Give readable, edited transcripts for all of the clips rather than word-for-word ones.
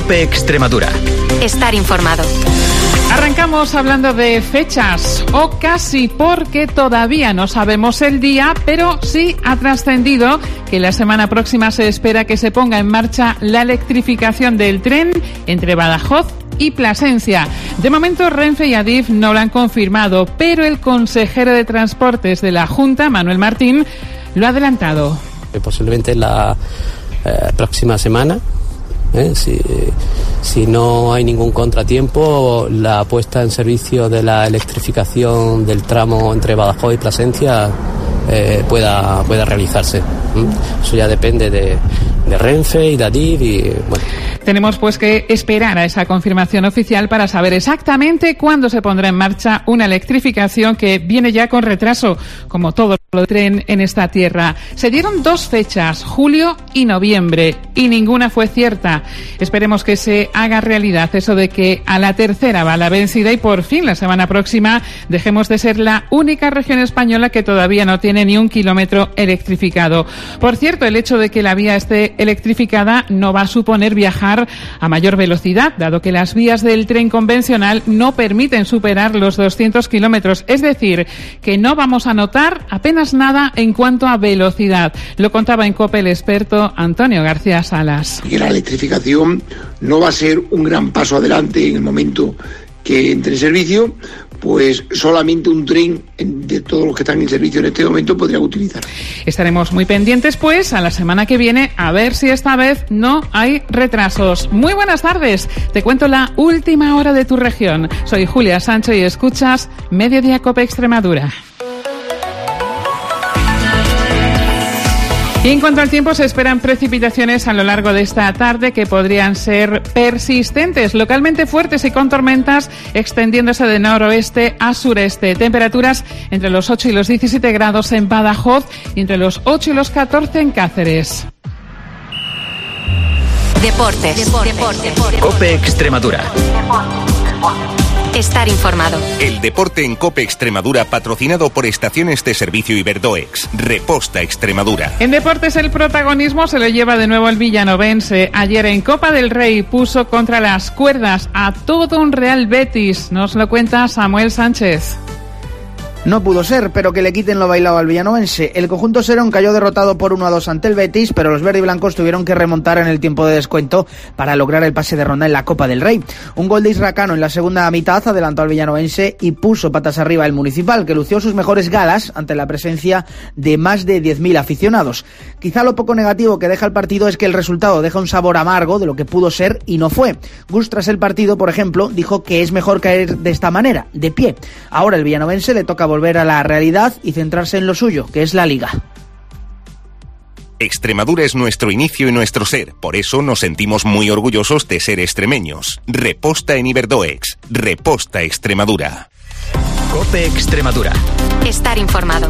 COPE Extremadura. Estar informado. Arrancamos hablando de fechas, o casi, porque todavía no sabemos el día, pero sí ha trascendido que la semana próxima se espera que se ponga en marcha la electrificación del tren entre Badajoz y Plasencia. De momento, Renfe y Adif no lo han confirmado, pero el consejero de Transportes de la Junta, Manuel Martín, lo ha adelantado. Posiblemente la próxima semana. Si no hay ningún contratiempo, la puesta en servicio de la electrificación del tramo entre Badajoz y Plasencia pueda realizarse. Eso ya depende de Renfe y de Adif y bueno. Tenemos pues que esperar a esa confirmación oficial para saber exactamente cuándo se pondrá en marcha una electrificación que viene ya con retraso, como todo el tren en esta tierra. Se dieron 2 fechas, julio y noviembre, y ninguna fue cierta. Esperemos que se haga realidad eso de que a la tercera va la vencida y por fin la semana próxima dejemos de ser la única región española que todavía no tiene ni un kilómetro electrificado. Por cierto, el hecho de que la vía esté electrificada no va a suponer viajar a mayor velocidad, dado que las vías del tren convencional no permiten superar los 200 kilómetros. Es decir, que no vamos a notar apenas nada en cuanto a velocidad. Lo contaba en COPE el experto Antonio García Salas. Que la electrificación no va a ser un gran paso adelante en el momento que entre en servicio, pues solamente un tren de todos los que están en servicio en este momento podría utilizar. Estaremos muy pendientes pues a la semana que viene a ver si esta vez no hay retrasos. Muy buenas tardes, te cuento la última hora de tu región. Soy Julia Sancho y escuchas Mediodía COPE Extremadura. Y en cuanto al tiempo, se esperan precipitaciones a lo largo de esta tarde que podrían ser persistentes, localmente fuertes y con tormentas extendiéndose de noroeste a sureste. Temperaturas entre los 8 y los 17 grados en Badajoz y entre los 8 y los 14 en Cáceres. Deportes. COPE Extremadura. Estar informado. El deporte en COPE Extremadura, patrocinado por Estaciones de Servicio Iberdoex. Reposta Extremadura. En deportes, el protagonismo se lo lleva de nuevo el villanovense. Ayer en Copa del Rey puso contra las cuerdas a todo un Real Betis. Nos lo cuenta Samuel Sánchez. No pudo ser, pero que le quiten lo bailado al villanovense. El conjunto serón cayó derrotado por 1-2 ante el Betis, pero los verdiblancos tuvieron que remontar en el tiempo de descuento para lograr el pase de ronda en la Copa del Rey. Un gol de Isracano en la segunda mitad adelantó al villanovense y puso patas arriba el Municipal, que lució sus mejores galas ante la presencia de más de 10.000 aficionados. Quizá lo poco negativo que deja el partido es que el resultado deja un sabor amargo de lo que pudo ser y no fue. Gus, tras el partido, por ejemplo, dijo que es mejor caer de esta manera, de pie. Ahora el villanovense le toca volver a la realidad y centrarse en lo suyo, que es la Liga. Extremadura es nuestro inicio y nuestro ser, por eso nos sentimos muy orgullosos de ser extremeños. Reposta en Iberdoex. Reposta Extremadura. COPE Extremadura. Estar informado.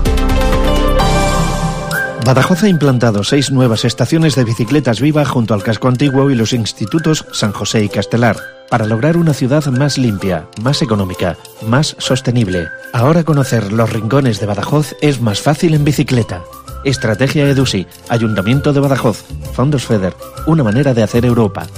Badajoz ha implantado 6 nuevas estaciones de bicicletas Viva junto al casco antiguo y los institutos San José y Castelar, para lograr una ciudad más limpia, más económica, más sostenible. Ahora conocer los rincones de Badajoz es más fácil en bicicleta. Estrategia EDUSI, Ayuntamiento de Badajoz, Fondos FEDER, una manera de hacer Europa.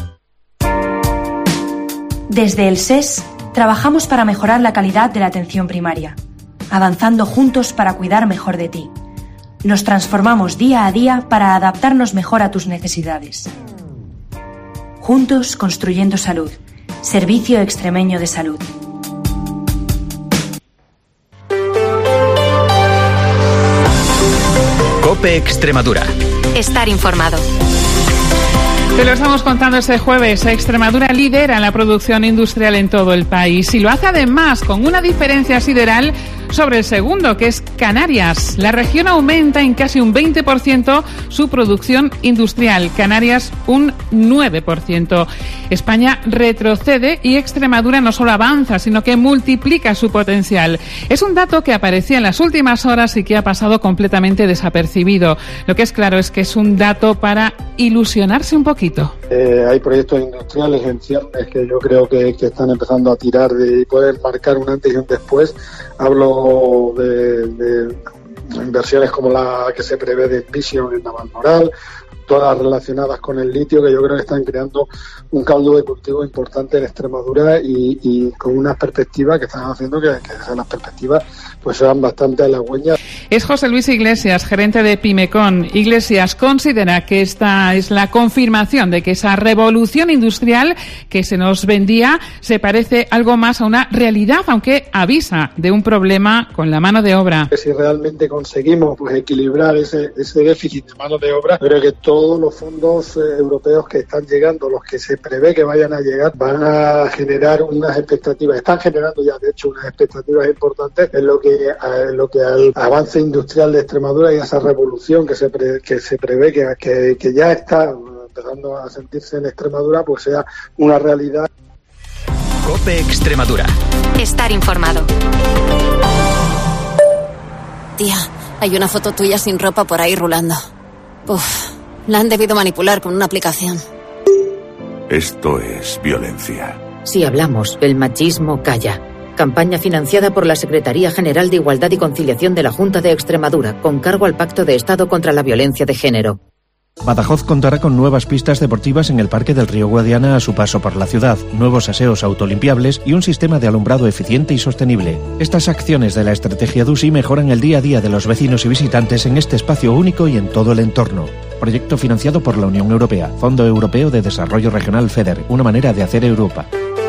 Desde el SES trabajamos para mejorar la calidad de la atención primaria, avanzando juntos para cuidar mejor de ti. Nos transformamos día a día para adaptarnos mejor a tus necesidades. Juntos construyendo salud. Servicio Extremeño de Salud. COPE Extremadura. Estar informado. Te lo estamos contando este jueves. Extremadura lidera la producción industrial en todo el país y lo hace además con una diferencia sideral sobre el segundo, que es Canarias. La región aumenta en casi un 20% su producción industrial, Canarias un 9%. España retrocede y Extremadura no solo avanza, sino que multiplica su potencial. Es un dato que aparecía en las últimas horas y que ha pasado completamente desapercibido. Lo que es claro es que es un dato para ilusionarse un poquito. Hay proyectos industriales en ciernes que yo creo que están empezando a tirar y poder marcar un antes y un después. Hablo de inversiones como la que se prevé de Envision en Navalmoral, todas relacionadas con el litio, que yo creo que están creando un caldo de cultivo importante en Extremadura y con unas perspectivas que están haciendo que las perspectivas pues sean bastante halagüeñas. Es José Luis Iglesias, gerente de Pimecon. Iglesias considera que esta es la confirmación de que esa revolución industrial que se nos vendía se parece algo más a una realidad, aunque avisa de un problema con la mano de obra. Si realmente conseguimos pues equilibrar ese déficit de mano de obra, creo que todos los fondos europeos que están llegando, los que se prevé que vayan a llegar, van a generar unas expectativas, están generando ya de hecho unas expectativas importantes en lo que al avance industrial de Extremadura y a esa revolución que se prevé que ya está empezando a sentirse en Extremadura, pues sea una realidad. COPE Extremadura. Estar informado. Tía, hay una foto tuya sin ropa por ahí rulando. Uf, la han debido manipular con una aplicación. Esto es violencia. Si hablamos, el machismo calla. Campaña financiada por la Secretaría General de Igualdad y Conciliación de la Junta de Extremadura, con cargo al Pacto de Estado contra la Violencia de Género. Badajoz contará con nuevas pistas deportivas en el Parque del Río Guadiana a su paso por la ciudad, nuevos aseos autolimpiables y un sistema de alumbrado eficiente y sostenible. Estas acciones de la estrategia DUSI mejoran el día a día de los vecinos y visitantes en este espacio único y en todo el entorno. Proyecto financiado por la Unión Europea, Fondo Europeo de Desarrollo Regional FEDER, una manera de hacer Europa.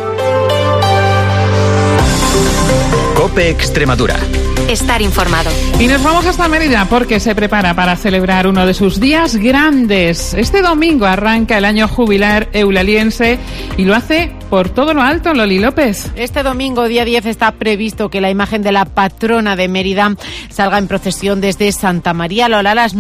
COPE Extremadura. Estar informado. Y nos vamos hasta Mérida porque se prepara para celebrar uno de sus días grandes. Este domingo arranca el año jubilar eulaliense y lo hace por todo lo alto, Loli López. Este domingo, día 10, está previsto que la imagen de la patrona de Mérida salga en procesión desde Santa María Lola a las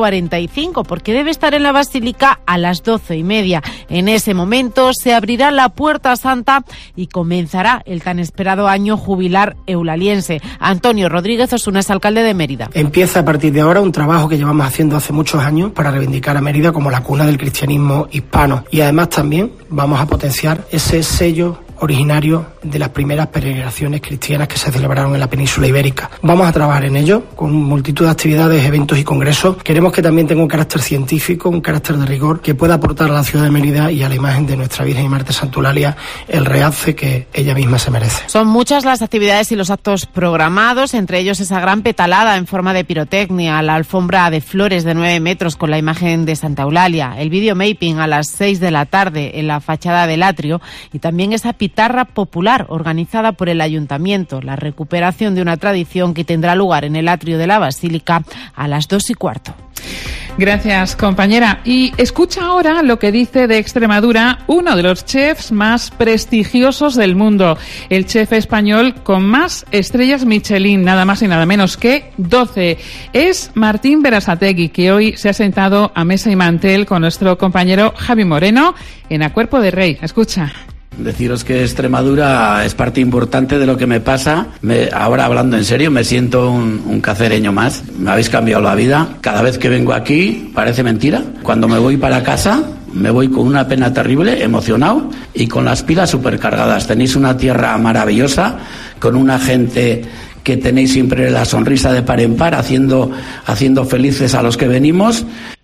9:45, porque debe estar en la Basílica a las 12:30. En ese momento se abrirá la Puerta Santa y comenzará el tan esperado año jubilar eulaliense. Antonio Rodríguez Osuna es alcalde de Mérida. Empieza a partir de ahora un trabajo que llevamos haciendo hace muchos años para reivindicar a Mérida como la cuna del cristianismo hispano. Y además también vamos a potenciar ese sello originario de las primeras peregrinaciones cristianas que se celebraron en la península ibérica. Vamos a trabajar en ello con multitud de actividades, eventos y congresos. Queremos que también tenga un carácter científico, un carácter de rigor que pueda aportar a la ciudad de Mérida y a la imagen de nuestra Virgen y Marte Santa Eulalia el realce que ella misma se merece. Son muchas las actividades y los actos programados, entre ellos esa gran petalada en forma de pirotecnia, la alfombra de flores de 9 metros con la imagen de Santa Eulalia, el videomapping a las 6 de la tarde en la fachada del atrio y también esa guitarra popular organizada por el Ayuntamiento, la recuperación de una tradición que tendrá lugar en el atrio de la Basílica a las 2:15. Gracias, compañera. Y escucha ahora lo que dice de Extremadura uno de los chefs más prestigiosos del mundo, el chef español con más estrellas Michelin, nada más y nada menos que 12. Es Martín Berasategui, que hoy se ha sentado a mesa y mantel con nuestro compañero Javi Moreno en A Cuerpo de Rey. Escucha. Deciros que Extremadura es parte importante de lo que me pasa. Ahora hablando en serio, me siento un cacereño más. Me habéis cambiado la vida. Cada vez que vengo aquí, parece mentira. Cuando me voy para casa, me voy con una pena terrible, emocionado y con las pilas supercargadas. Tenéis una tierra maravillosa, con una gente que tenéis siempre la sonrisa de par en par, haciendo felices a los que venimos.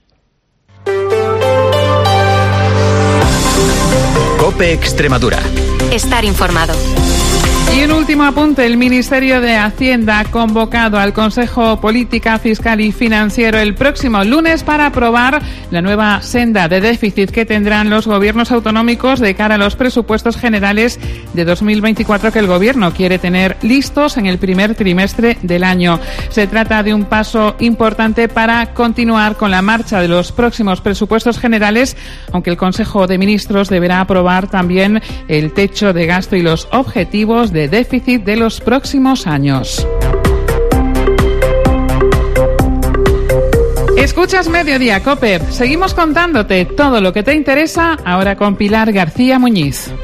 COPE Extremadura. Estar informado. Y un último apunte, el Ministerio de Hacienda ha convocado al Consejo Política Fiscal y Financiero el próximo lunes para aprobar la nueva senda de déficit que tendrán los gobiernos autonómicos de cara a los presupuestos generales de 2024 que el Gobierno quiere tener listos en el primer trimestre del año. Se trata de un paso importante para continuar con la marcha de los próximos presupuestos generales, aunque el Consejo de Ministros deberá aprobar también el techo de gasto y los objetivos de déficit de los próximos años. Escuchas Mediodía, COPE. Seguimos contándote todo lo que te interesa ahora con Pilar García Muñiz.